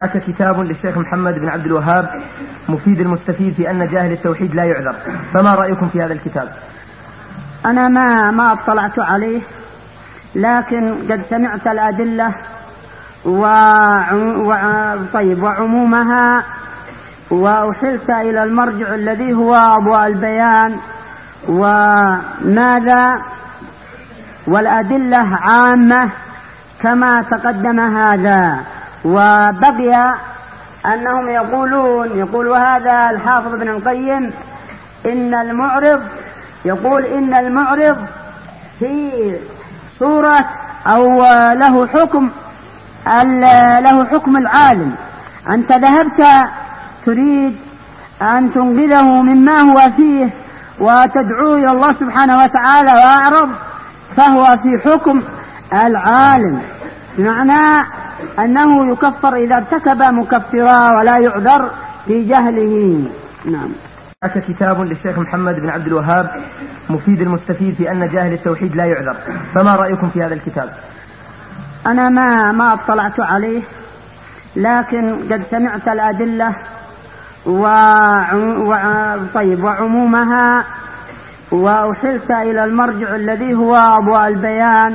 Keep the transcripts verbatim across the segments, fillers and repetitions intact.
هناك كتاب للشيخ محمد بن عبد الوهاب مفيد المستفيد في أن جاهل التوحيد لا يعذر، فما رأيكم في هذا الكتاب؟ أنا ما ما اطلعت عليه، لكن قد سمعت الأدلة و... و... طيب وعمومها، وأحلت إلى المرجع الذي هو أضواء البيان وماذا، والأدلة عامة كما تقدم هذا. وبقي أنهم يقولون يقول هذا الحافظ ابن القيم إن المعرض يقول إن المعرض في صورة أو له حكم له حكم العالم. أنت ذهبت تريد أن تنقذه مما هو فيه وتدعو إلى الله سبحانه وتعالى وأعرض، فهو في حكم العالم، بمعنى أنه يكفر إذا ارتكب مكفرا ولا يعذر في جهله. نعم. هناك كتاب للشيخ محمد بن عبد الوهاب مفيد المستفيد في أن جاهل التوحيد لا يعذر، فما رأيكم في هذا الكتاب؟ أنا ما ما اطلعت عليه، لكن قد سمعت الأدلة و... و... طيب وعمومها، وأحلت إلى المرجع الذي هو أضواء البيان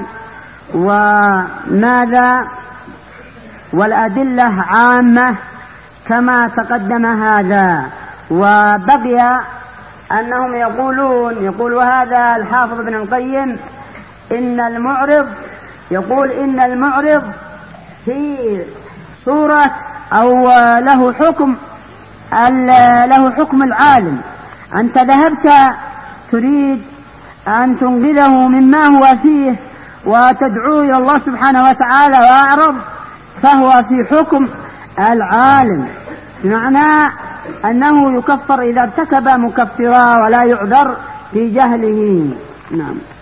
وماذا، والأدلة عامة كما تقدم هذا. وبقي أنهم يقولون يقول هذا الحافظ ابن القيم إن المعرض يقول إن المعرض في صورة أو له حكم له حكم العالم. أنت ذهبت تريد أن تنقذه مما هو فيه وتدعو إلى الله سبحانه وتعالى وأعرض، فهو في حكم العالم، بمعنى أنه يكفر إذا ارتكب مكفرا ولا يعذر في جهله. نعم.